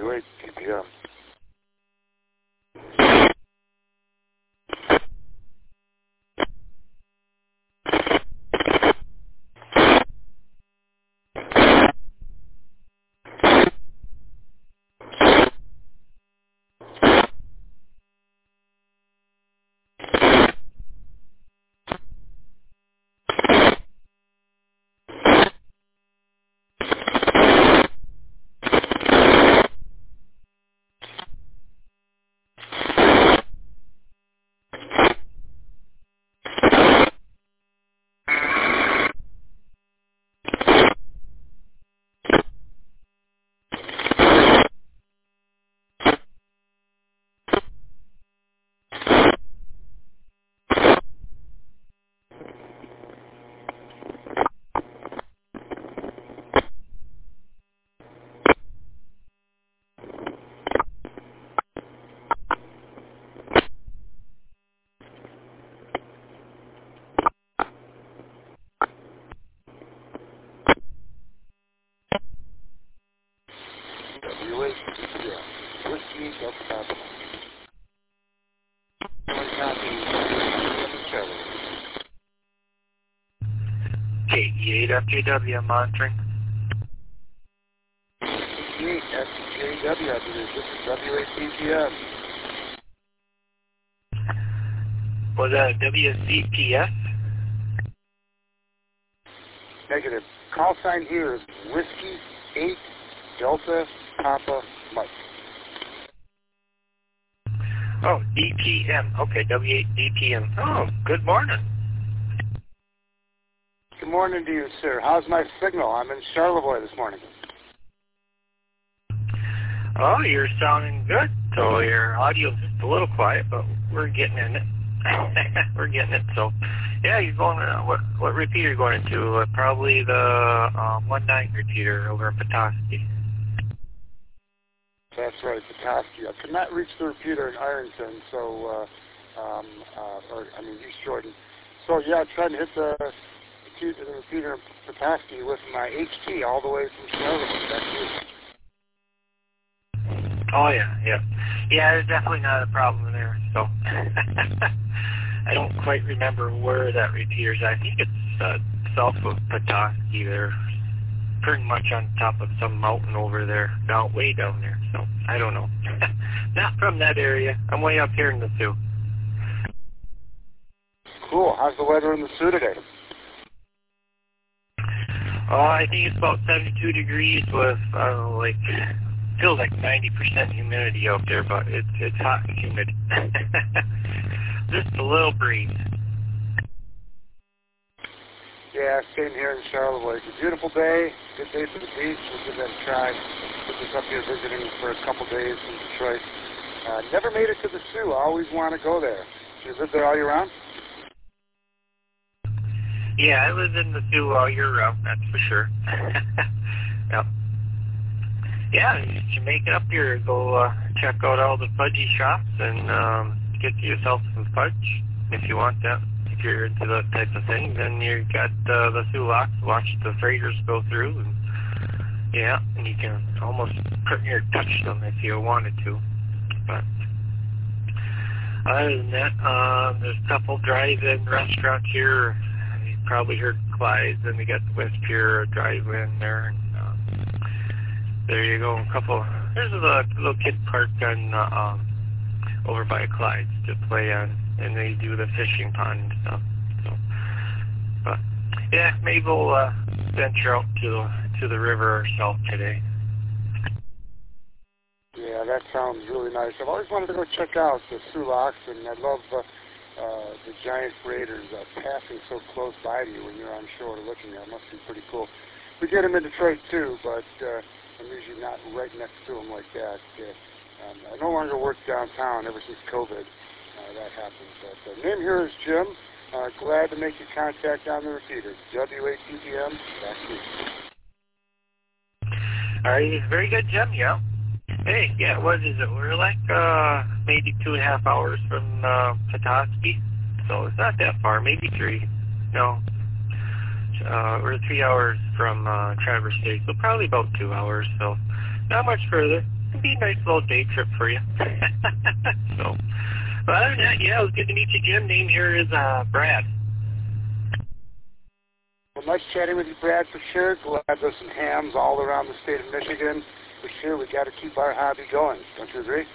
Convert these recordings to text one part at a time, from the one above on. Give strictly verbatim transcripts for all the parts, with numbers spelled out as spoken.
W eight T P M. W eight T P M. Whiskey Delta Papa. One copy. Charlie. K E eight F J W monitoring. K E eight F J W, I believe. This is W eight T P M. Was that a W Z P S? Negative. Call sign here is Whiskey eight Delta Papa Mike. Oh, D P M. Okay, W eight D P M. Oh, good morning. Good morning to you, sir. How's my signal? I'm in Charlevoix this morning. Oh, you're sounding good. So your audio's just a little quiet, but we're getting in it. We're getting it. So, yeah, you're going. Uh, what what repeater are you going into? Uh, probably the um, one nine repeater over in Petoskey. That's right, Petoskey. I could not reach the repeater in Ironton, so uh, um, uh, or I mean East Jordan. So yeah, I tried to hit the, the repeater in Petoskey with my H T all the way from Charlotte. That's it. Oh yeah, yeah, yeah. There's definitely not a problem there. So. I don't quite remember where that repeater's at. I think it's uh, south of Petoskey there, pretty much on top of some mountain over there, down way down there. So I don't know. Not from that area. I'm way up here in the Sioux. Cool. How's the weather in the Sioux today? Oh, I think it's about seventy-two degrees with uh, like feels like ninety percent humidity out there, but it's it's hot and humid. Just a little breeze. Yeah, same here in Charlevoix. It's a beautiful day. Good day for the beach. We'll give that a try. We're just up here visiting for a couple days in Detroit. Uh, never made it to the Sioux. I always want to go there. You live there all year round? Yeah, I live in the Sioux all year round, that's for sure. Yep. Yeah, you should make it up here. Go uh, check out all the fudgy shops and um, get yourself some fudge if you want that. If you're into that type of thing, then you got uh, the Sioux Locks. Watch the freighters go through, and yeah, and you can almost pretty near touch them if you wanted to. But other than that, um, there's a couple drive-in restaurants here. You probably heard Clyde's, and we got the West Pier drive-in there. And, um, there you go. A couple. There's a little kid park on uh, um, over by Clyde's to play on, and they do the fishing pond and stuff. So, but yeah, maybe we'll uh, venture out to the to the river ourselves today. Yeah, that sounds really nice. I've always wanted to go check out the Sioux Locks, and I love uh, uh, the giant freighters uh, passing so close by to you when you're on shore looking at them. It must be pretty cool. We get them in Detroit too, but uh, I'm usually not right next to them like that. Uh, um, I no longer work downtown ever since COVID. Uh, that happened. But the uh, name here is Jim. Uh, glad to make your contact on the repeater. W eight T P M. Back to you. All right, very good, Jim. Yeah. Hey, yeah, what is it? We're like uh, maybe two and a half hours from uh, Petoskey, so it's not that far. Maybe three. No, uh, we're three hours from uh, Traverse City, so probably about two hours. So not much further. it'd be a nice little day trip for you. So, but other than that, yeah, it was good to meet you, Jim. Name here is uh, Brad. Well, nice chatting with you, Brad, for sure. Glad there's some hams all around the state of Michigan. For sure, we got to keep our hobby going. Don't you agree?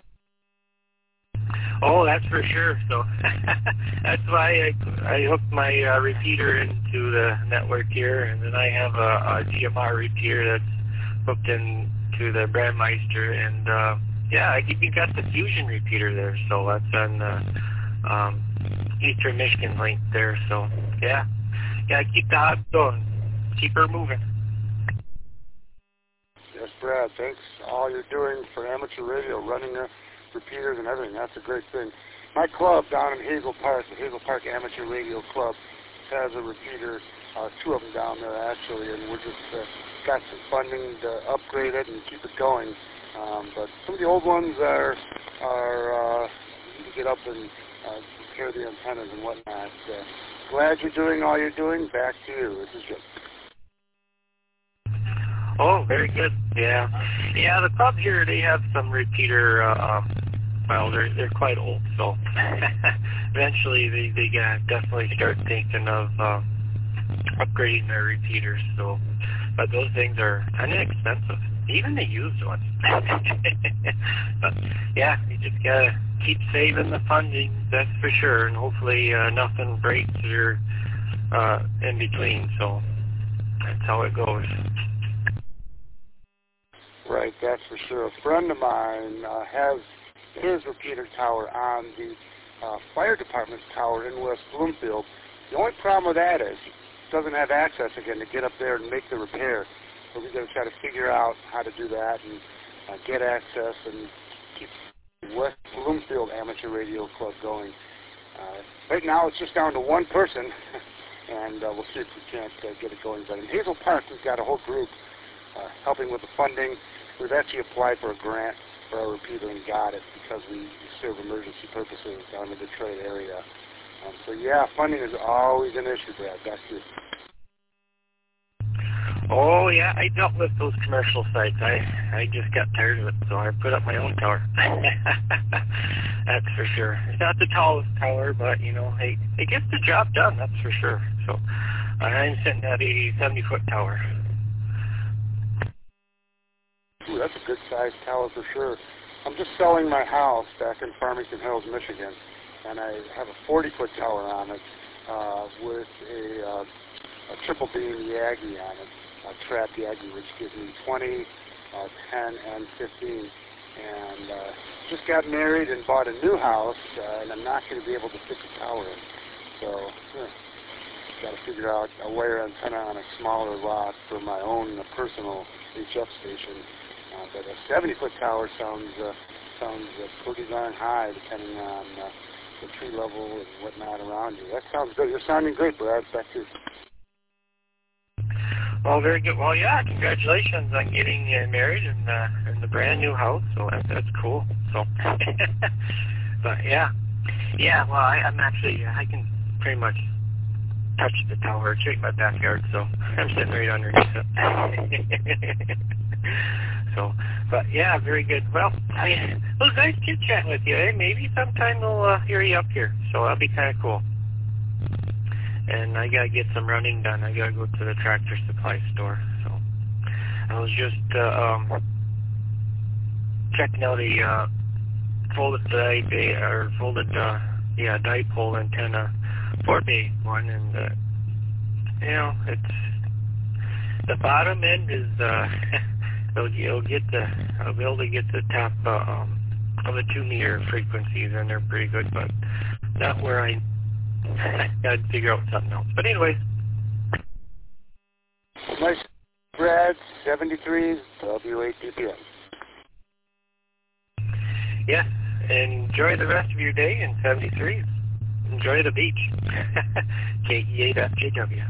Oh, that's for sure. So that's why I, I hooked my uh, repeater into the network here, and then I have a, a G M R repeater that's hooked into the Brandmeister, and uh, yeah, I think you got the Fusion repeater there, so that's on the um, Eastern Michigan link there. So yeah, yeah, keep the hobby going, keep her moving. Yes, Brad. Thanks for all you're doing for amateur radio, running the repeaters and everything. That's a great thing. My club down in Hazel Park, the Hazel Park Amateur Radio Club, has a repeater, uh, two of them down there actually, and we're just uh, got some funding to upgrade it and keep it going. Um, but some of the old ones are are uh, you need to get up and uh, repair the antennas and whatnot. Uh, glad you're doing all you're doing. Back to you. This is Jim. Oh, very good. Yeah, yeah. The club here, they have some repeater. Uh, um, well, they're they're quite old, so eventually they they gotta definitely start thinking of uh, upgrading their repeaters. So, but those things are kind of expensive, even the used ones. But yeah, you just gotta keep saving the funding. That's for sure, and hopefully uh, nothing breaks or uh, in between. So that's how it goes. Right, that's for sure. A friend of mine uh, has his repeater tower on the uh, fire department's tower in West Bloomfield. The only problem with that is he doesn't have access again to get up there and make the repair. So we're going to try to figure out how to do that and uh, get access and keep West Bloomfield Amateur Radio Club going. Uh, right now it's just down to one person, and uh, we'll see if we can't uh, get it going. But in Hazel Park we've got a whole group uh, helping with the funding. We've actually applied for a grant for our repeater and got it because we serve emergency purposes down in the Detroit area. Um, so yeah, funding is always an issue, Brad. Back to you. Oh yeah, I dealt with those commercial sites. I I just got tired of it, so I put up my own tower. That's for sure. It's not the tallest tower, but you know, hey, it gets the job done. That's for sure. So I'm sitting at a seventy foot tower. Ooh, that's a good-sized tower for sure. I'm just selling my house back in Farmington Hills, Michigan, and I have a forty foot tower on it uh, with a, uh, a triple beam Yagi on it, a trap Yagi, which gives me twenty, uh, ten, and fifteen. And uh, just got married and bought a new house, uh, and I'm not going to be able to fit the tower in. So, yeah, got to figure out a wire antenna on a smaller lot for my own uh, personal H F station. Uh, but a seventy foot tower sounds uh, sounds uh, pretty darn high, depending on uh, the tree level and whatnot around you. That sounds good. You're sounding great, Brad. Back to you. Well, very good. Well, yeah, congratulations on getting uh, married in, uh, in the brand new house. So that, that's cool. So, but yeah, yeah. Well, I, I'm actually I can pretty much touch the tower, check my backyard. So I'm sitting right underneath it. So, but yeah, very good. Well, I, it was nice chit chatting with you. Eh? Maybe sometime we'll uh, hear you up here. So that'll be kind of cool. And I gotta get some running done. I gotta go to the Tractor Supply store. So I was just uh, um, checking out a uh, folded dipole or folded uh, yeah dipole antenna four bay one, and uh, you know it's the bottom end is. Uh, It'll, it'll get the, I'll be able to get the top uh, um, of the two meter frequencies, and they're pretty good, but not where I got to figure out something else. But anyways. Nice, Brad, seventy-three W eight D P M. Yeah, enjoy the rest of your day in seventy-three. Enjoy the beach. K E A dot J W.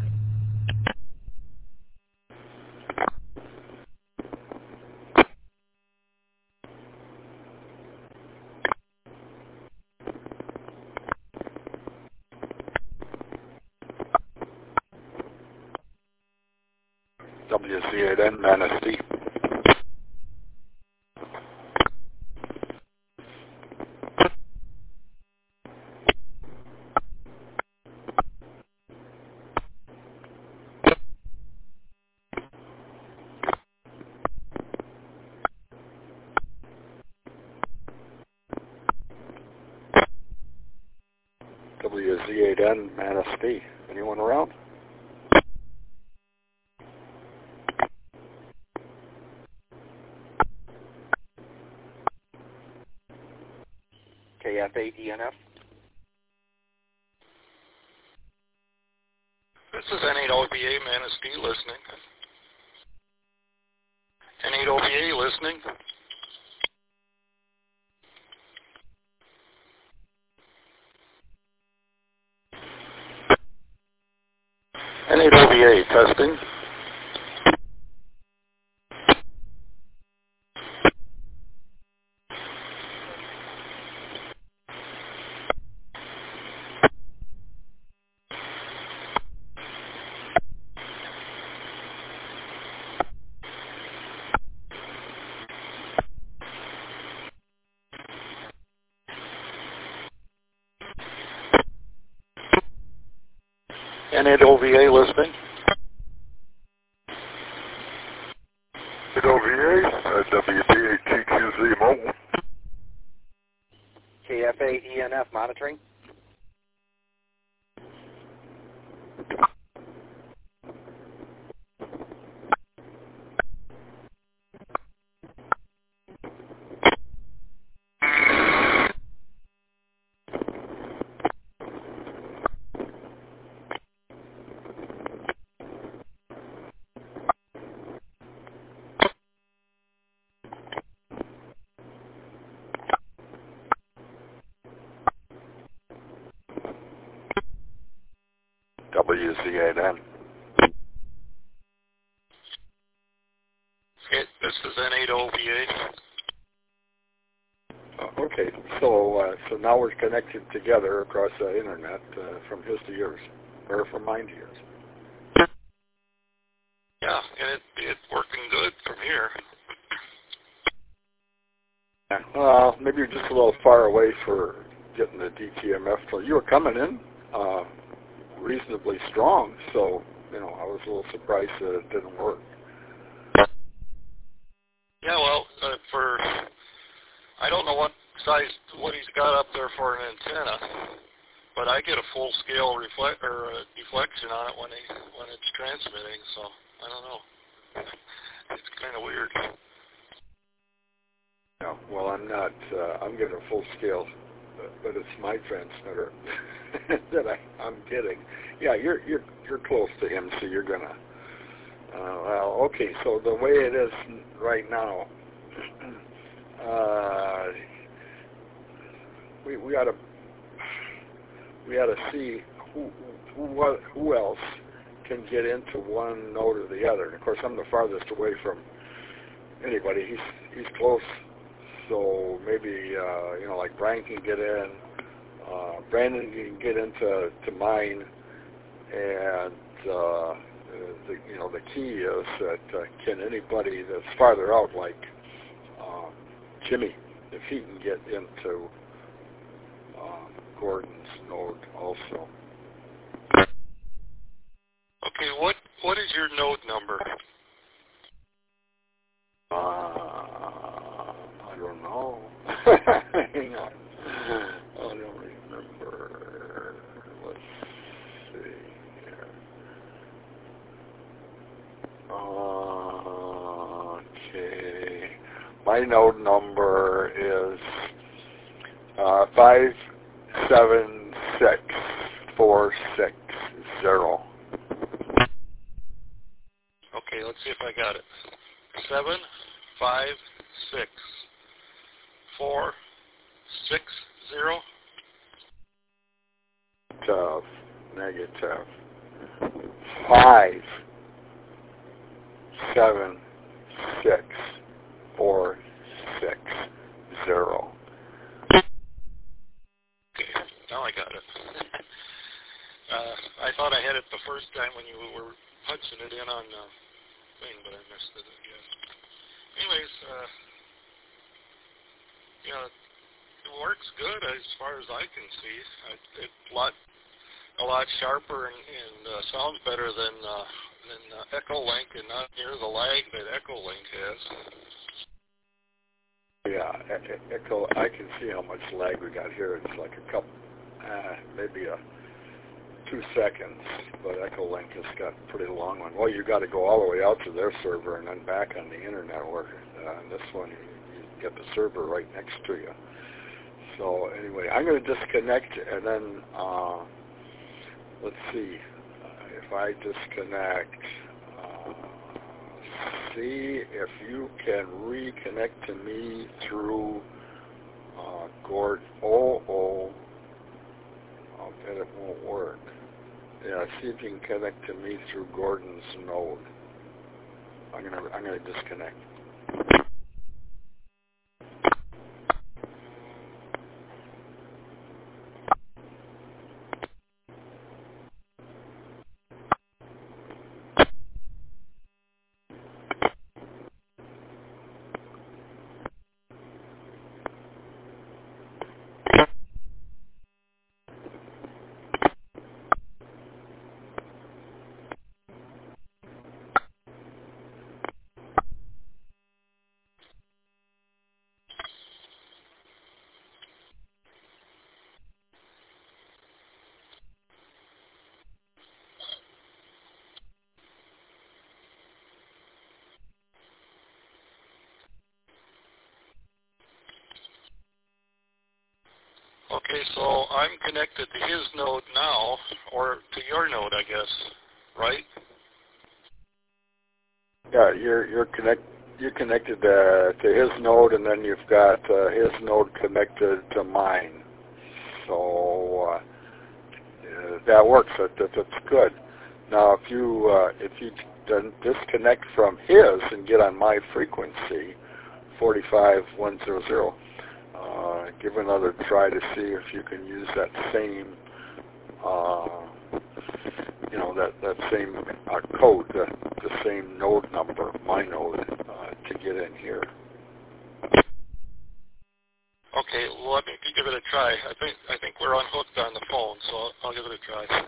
W C eight N Manistee. W Z eight N Manistee. Anyone around? K F eight E N F. This is N eight O B A Manistee listening. N eight O B A listening. N eight O B A testing. N eight O B A listening. N eight O B A, uh, W B A T Q Z mobile. K F eight E N F monitoring. W Z eight N. It, this is N eight O B A. Uh, okay, so uh, so now we're connected together across the internet uh, from his to yours, or from mine to yours. Yeah, and it, it's working good from here. Yeah. Well, maybe you're just a little far away for getting the D T M F. So you were coming in uh, reasonably strong, so you know I was a little surprised that it didn't work. Yeah, well, uh, for I don't know what size what he's got up there for an antenna, but I get a full scale reflect or uh, deflection on it when he when it's transmitting. So I don't know. It's kind of weird. No, well, I'm not. Uh, I'm getting a full scale, but, but it's my transmitter that I, I'm getting. Yeah, you're you're you're close to him, so you're gonna. Uh, well, okay. So the way it is right now, uh, we we ought to we ought to see who who what who else can get into one node or the other. And of course, I'm the farthest away from anybody. He's he's close. So maybe, uh, you know, like Brian can get in, uh, Brandon can get into to mine, and, uh, the, you know, the key is that uh, can anybody that's farther out, like um, Jimmy, if he can get into um, Gordon's node also. Okay, what what is your node number? Uh, I don't know. Hang on. I don't remember. Let's see here. Okay. My node number is uh, five seven six four six zero. Okay, let's see if I got it. Seven five six four six zero. Tough. Negative. Five seven six four six zero. Okay, now I got it. uh, I thought I had it the first time when you were punching it in on the thing, but I missed it again. Anyways, uh, you know, it works good as far as I can see. It, it's a lot, a lot sharper and, and uh, sounds better than uh, than uh, Echolink, and not near the lag that Echolink has. Yeah, Echo. I can see how much lag we got here. It's like a couple, uh, maybe a two seconds, but Echolink has got a pretty long one. Well, you got to go all the way out to their server and then back on the internet network. Uh, and this one, you, you get the server right next to you. So anyway, I'm going to disconnect and then uh, let's see uh, if I disconnect. Uh, see if you can reconnect to me through uh, Gord. Oh, oh, I'll bet it won't work. Yeah, see if you can connect to me through Gordon's node. I'm gonna I'm gonna disconnect. Okay, so I'm connected to his node now, or to your node, I guess, right? Yeah, you're you're connect you're connected uh, to his node, and then you've got uh, his node connected to mine. So uh, uh, that works. That, that that's good. Now, if you uh, if you disconnect from his and get on my frequency, forty-five one hundred. Uh, give another try to see if you can use that same, uh, you know, that that same uh, code, the, the same node number, my node, uh, to get in here. Okay, well, let me give it a try. I think I think we're unhooked on the phone, so I'll, I'll give it a try.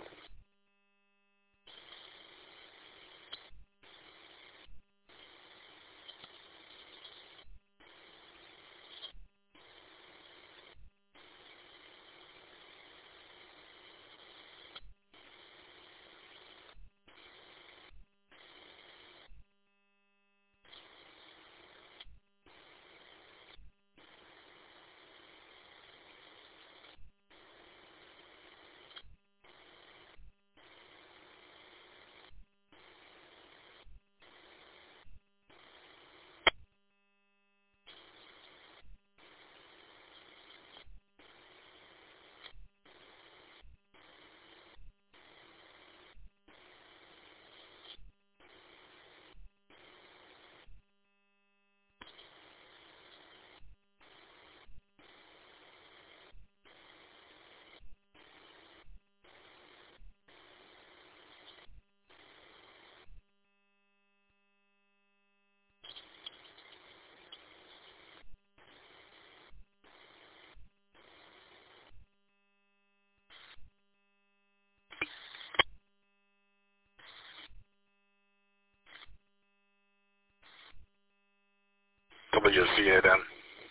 W C eight N.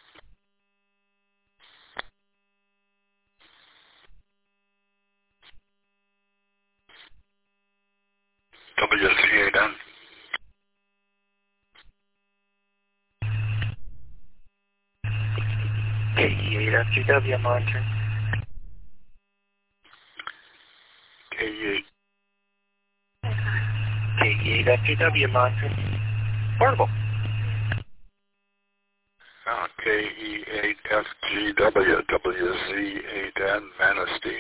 W C eight N. K E eight F G W monitoring. K E eight. K E eight F G W monitoring. Portable. Uh, K E eight F G W, W Z eight N, Manistee.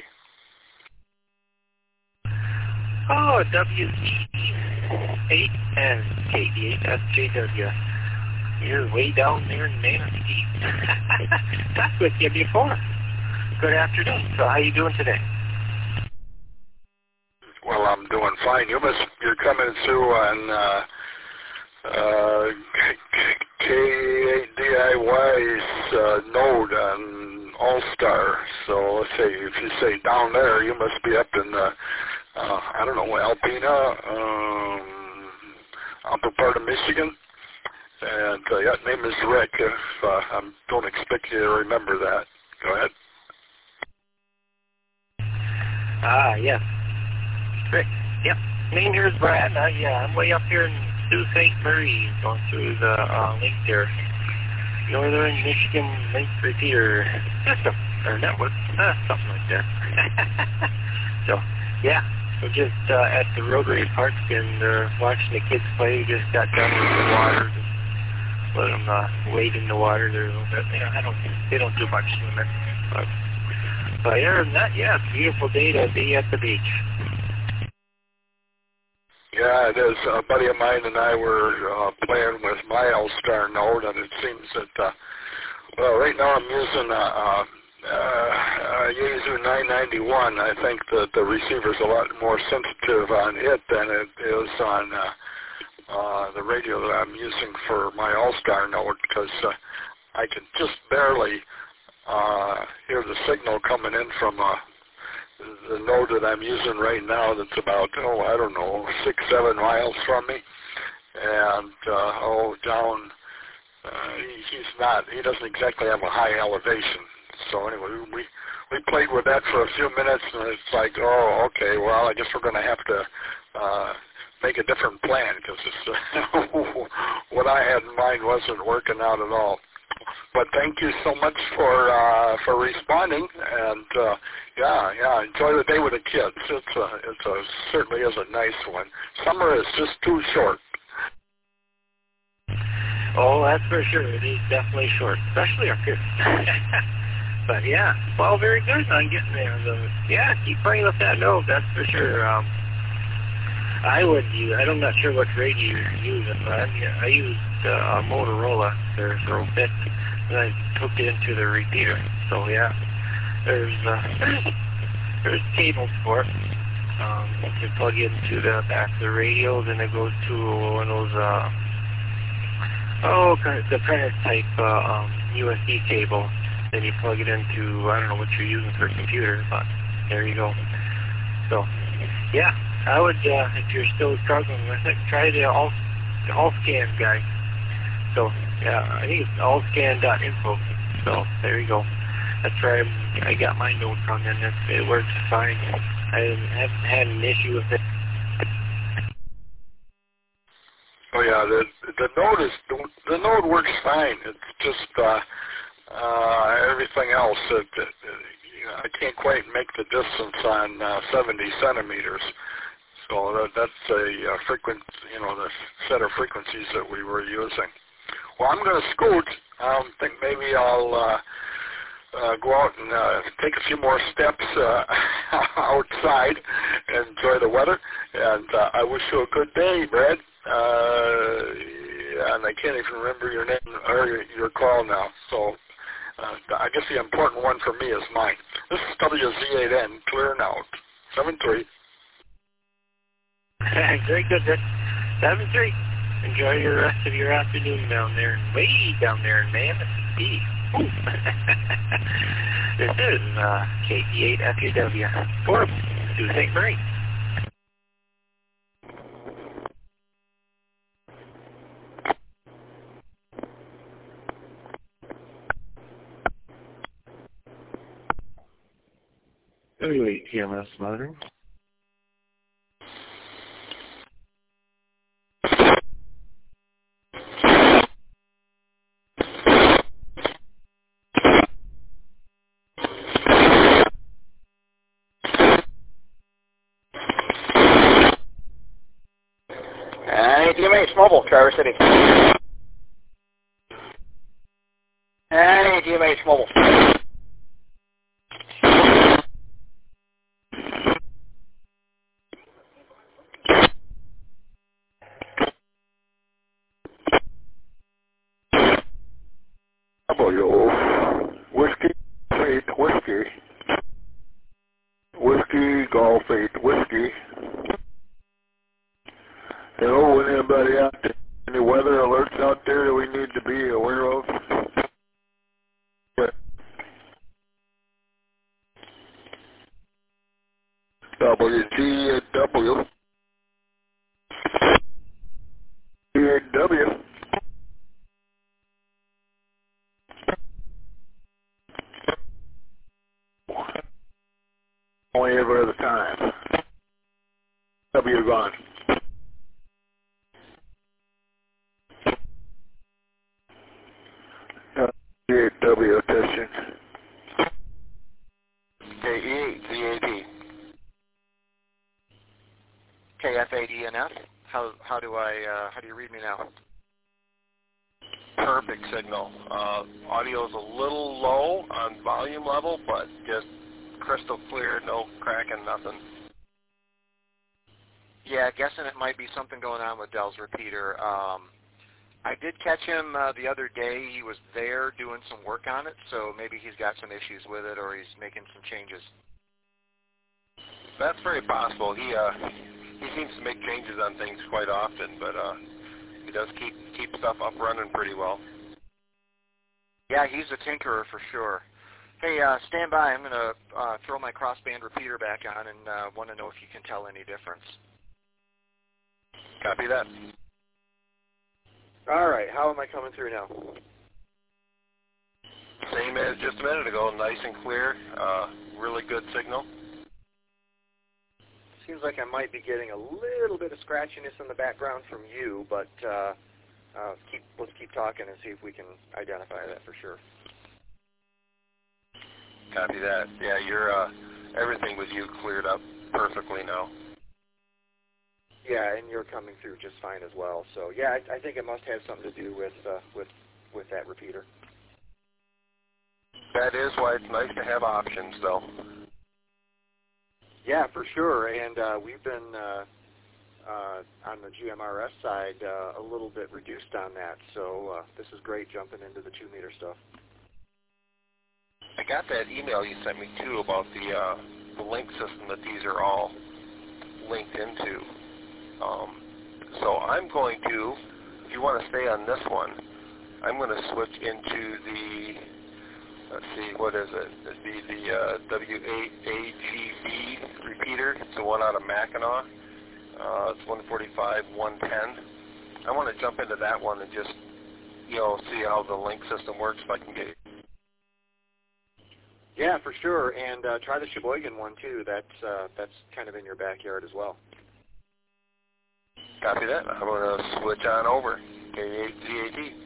Oh, W Z eight N, K E eight F G W. You're way down there in Manistee. Talked with you before. Good afternoon. So how you doing today? Well, I'm doing fine. You must, you're coming through on uh, uh, K eight D I Y's uh, node on All-Star. So let's say, if you say down there, you must be up in the, uh, I don't know, Alpena, um, upper part of Michigan. And uh, yeah, name is Rick. If, uh, I don't expect you to remember that. Go ahead. Ah, yes. Great. Yep. Name here is Brad. Uh, yeah, I'm way up here in Sault Ste. Marie, going through the uh, link there. Northern Michigan Link Repeater System, or network, uh, something like that. So, yeah, we're just uh, at the Rotary Park and uh, watching the kids play. We just got done with the water. Just let them uh, wade in the water there a little bit. You know, I don't, they don't do much swimming. But, but other than that, yeah, it's a beautiful day to be at the beach. Yeah, it is. A buddy of mine and I were uh, playing with my All-Star node, and it seems that, uh, well, right now I'm using a, a, a Yaesu nine ninety-one. I think that the receiver's a lot more sensitive on it than it is on uh, uh, the radio that I'm using for my All-Star node, because uh, I can just barely uh, hear the signal coming in from a the node that I'm using right now that's about, oh, I don't know, six, seven miles from me. And, uh, oh, down, uh, he, he's not, he doesn't exactly have a high elevation. So anyway, we we played with that for a few minutes, and it's like, oh, okay, well, I guess we're going to have to uh, make a different plan, because uh, what I had in mind wasn't working out at all. But thank you so much for uh, for responding, and uh, yeah, yeah, enjoy the day with the kids. It's a, it's a certainly is a nice one. Summer is just too short. Oh, that's for sure. It is definitely short, especially up here. But yeah, well, very good on getting there. So, yeah, keep playing with that note. That's for sure. Um, I would use. I'm not sure what radio you're using, but I, I used uh, a Motorola, their Throw Fit, and I hooked it into the repeater. So yeah, there's uh, there's cables for it. Um, you can plug it into the back of the radio, then it goes to one of those uh, oh, the printer type uh, um, U S B cable. Then you plug it into, I don't know what you're using for a computer, but there you go. So yeah. I would, uh, if you're still struggling with it, try the all the AllScan guy. So, yeah, I think it's all scan dot info. So, there you go. That's where I, I got my note from, and it, it works fine. I haven't had an issue with it. Oh yeah, the the node is the node works fine. It's just uh, uh, everything else. It, it, you know, I can't quite make the distance on uh, seventy centimeters. So that, that's a uh, frequent, you know, the set of frequencies that we were using. Well, I'm going to scoot. I um, think maybe I'll uh, uh, go out and uh, take a few more steps uh, outside and enjoy the weather. And uh, I wish you a good day, Brad. Uh, and I can't even remember your name or your, your call now. So uh, I guess the important one for me is mine. This is W Z eight N, clearing out. seven three. Very good, Rick. seven three. Enjoy your rest of your afternoon down there, way down there in Mammoth Beach. This is uh, K P eight F U W for Sault Ste. Marie. W eight T M S monitoring. And T M H Mobile, Traverse City. And T M H Mobile. W, Whiskey, eight, Whiskey, Whiskey, Golf eight, Whiskey. Hello, anybody out there? Any weather alerts out there that we need to be aware of? W G W. G W. Only every other time. N F. How how do I uh, how do you read me now? Perfect signal. Uh, audio is a little low on volume level, but just crystal clear, no cracking, nothing. Yeah, guessing it might be something going on with Dell's repeater. Um, I did catch him uh, the other day. He was there doing some work on it, so maybe he's got some issues with it, or he's making some changes. That's very possible. He uh, he seems to make changes on things quite often, but uh, he does keep keep stuff up running pretty well. Yeah, he's a tinkerer for sure. Hey, uh, stand by. I'm going to uh, throw my crossband repeater back on and uh, want to know if you can tell any difference. Copy that. All right, how am I coming through now? Same as just a minute ago, nice and clear, uh, really good signal. Seems like I might be getting a little bit of scratchiness in the background from you, but uh, uh, keep, let's keep talking and see if we can identify that for sure. Copy that. Yeah, you're, uh, everything with you cleared up perfectly now. Yeah, and you're coming through just fine as well. So yeah, I, I think it must have something to do with uh, with with that repeater. That is why it's nice to have options, though. Yeah, for sure. And uh, we've been uh, uh, on the G M R S side uh, a little bit reduced on that. So uh, this is great jumping into the two meter stuff. I got that email you sent me too about the uh, the link system that these are all linked into. Um, so I'm going to, if you want to stay on this one, I'm going to switch into the, let's see, what is it? It'd be the uh, W eight A G B repeater. It's the one out of Mackinac. Uh, it's one forty-five, one ten. I want to jump into that one and just, you know, see how the link system works if I can get it. Yeah, for sure. And uh, try the Sheboygan one too. That's uh, that's kind of in your backyard as well. Copy that. I'm going to switch on over. K eight Z A T.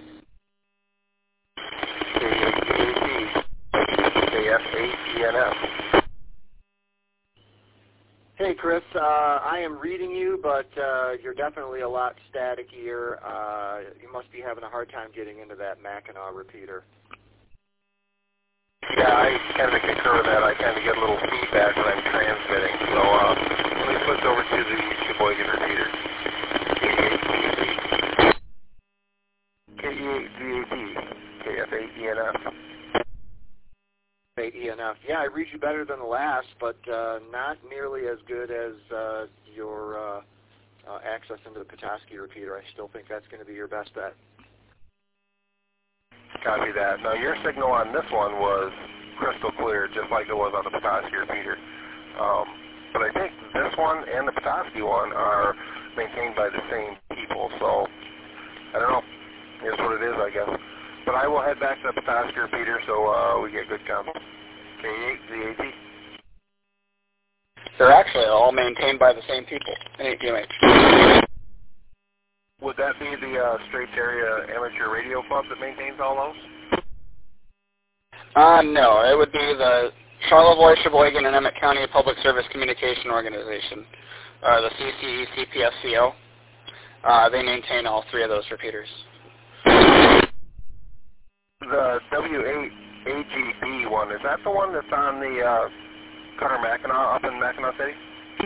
K eight Z A T. K F eight E N F. Hey, Chris. Uh, I am reading you, but uh, you're definitely a lot staticier. Uh, you must be having a hard time getting into that Mackinac repeater. Yeah, I kind of concur with that. I kind of get a little feedback when I'm transmitting. So uh, let me switch over to the Sheboygan repeater. K eight Z A T, K F eight E N F. eight E N F. Yeah, I read you better than the last, but uh, not nearly as good as uh, your uh, uh, access into the Petoskey repeater. I still think that's going to be your best bet. Copy that. Now, your signal on this one was crystal clear, just like it was on the Petoskey repeater. Um, but I think this one and the Petoskey one are maintained by the same people, so I don't know. Here's what it is, I guess. But I will head back to the Petoskey repeater so uh, we get good combo. K eight Z A T. They're actually all maintained by the same people in A T M H. Would that be the uh, Straits Area Amateur Radio Club that maintains all those? Uh, no, it would be the Charlevoix, Sheboygan, and Emmett County Public Service Communication Organization, uh, the C C E C P S C O. Uh, they maintain all three of those repeaters. The W eight A G B one, is that the one that's on the uh, Cutter Mackinac, up in Mackinac City?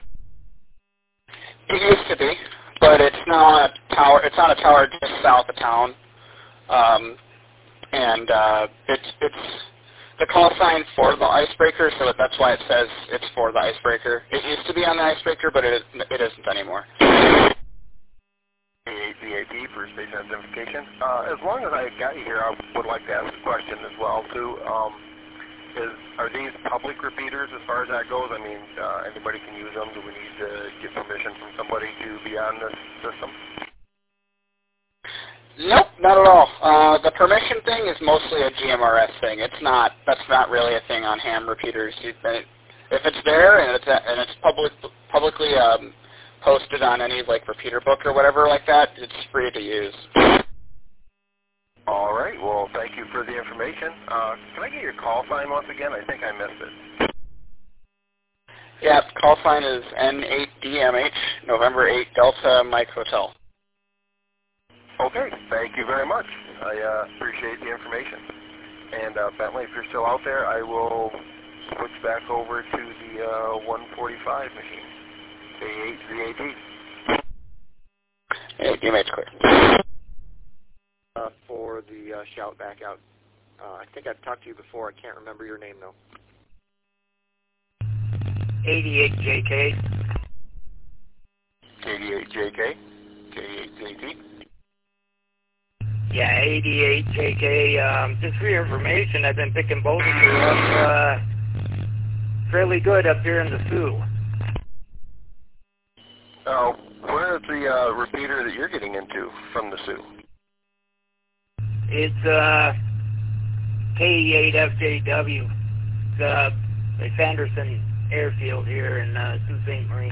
It used to be, but it's now on a tower. It's on a tower just south of town, um, and uh, it's it's the call sign for the icebreaker, so that's why it says it's for the icebreaker. It used to be on the icebreaker, but it it isn't anymore. K eight Z A T for station identification. Uh, as long as I got you here, I would like to ask a question as well too. Um, is are these public repeaters as far as that goes? I mean, uh, anybody can use them. Do we need to get permission from somebody to be on this system? Nope, not at all. Uh, the permission thing is mostly a G M R S thing. It's not. That's not really a thing on ham repeaters. You, if it's there and it's and it's public publicly um, posted on any like repeater book or whatever like that, it's free to use. All right. Well, thank you for the information. Uh, can I get your call sign once again? I think I missed it. Yeah, call sign is N eight D M H, November eighth, Delta Mike Hotel. Okay, thank you very much. I uh, appreciate the information. And uh, Bentley, if you're still out there, I will switch back over to the uh, one forty-five machine, K eight Z A T. Hey, D M H clear. Uh, for the uh, shout back out. Uh, I think I've talked to you before. I can't remember your name, though. eighty-eight J K. eighty-eight J K, K eight Z A T. Yeah, eighty-eight J K. Um, just for your information, I've been picking both of you up uh, fairly good up here in the Sioux. Oh, where is the uh, repeater that you're getting into from the Sioux? It's uh, K eight F J W. It's uh, the Sanderson Airfield here in uh, Sault Ste. Marie.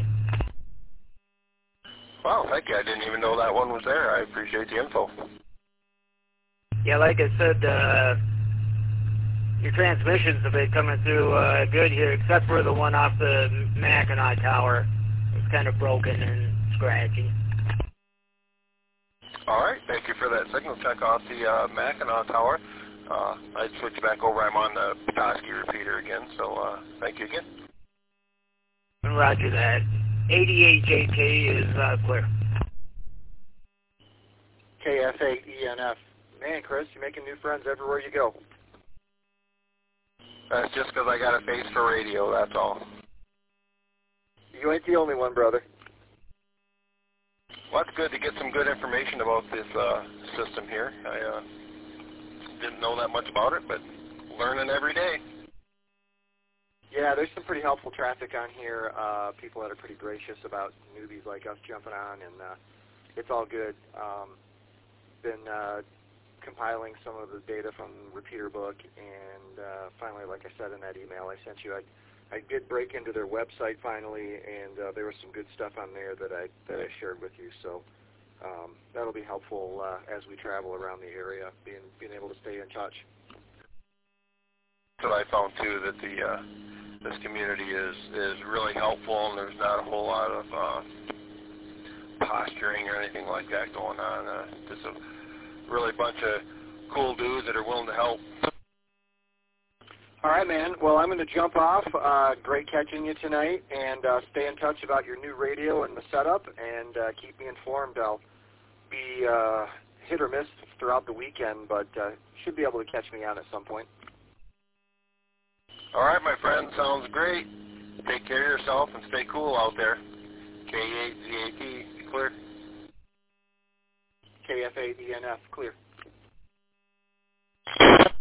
Wow, thank you. I didn't even know that one was there. I appreciate the info. Yeah, like I said, uh, your transmissions have been coming through uh, good here, except for the one off the Mackinac Tower. It's kind of broken and scratchy. All right, thank you for that signal check off the uh, Mackinac Tower. Uh, I'd switch back over. I'm on the Petoskey repeater again, so uh, thank you again. Roger that. eighty-eight J K is uh, clear. K F A E N F. Man, Chris, you're making new friends everywhere you go. That's just because I got a face for radio, that's all. You ain't the only one, brother. Well, it's good to get some good information about this uh, system here. I uh, didn't know that much about it, but learning every day. Yeah, there's some pretty helpful traffic on here. Uh, people that are pretty gracious about newbies like us jumping on, and uh, it's all good. Um, been uh, compiling some of the data from Repeater Book, and uh, finally, like I said in that email I sent you, I, I did break into their website finally, and uh, there was some good stuff on there that I that I shared with you. So um, that'll be helpful uh, as we travel around the area, being being able to stay in touch. So I found too that the uh, this community is is really helpful, and there's not a whole lot of uh, posturing or anything like that going on. Uh, just a really bunch of cool dudes that are willing to help. All right, man. Well, I'm going to jump off. Uh, great catching you tonight, and uh, stay in touch about your new radio and the setup, and uh, keep me informed. I'll be uh, hit or miss throughout the weekend, but uh, should be able to catch me on at some point. All right, my friend. Sounds great. Take care of yourself and stay cool out there. K eight Z A T, clear. K F A D N F, clear.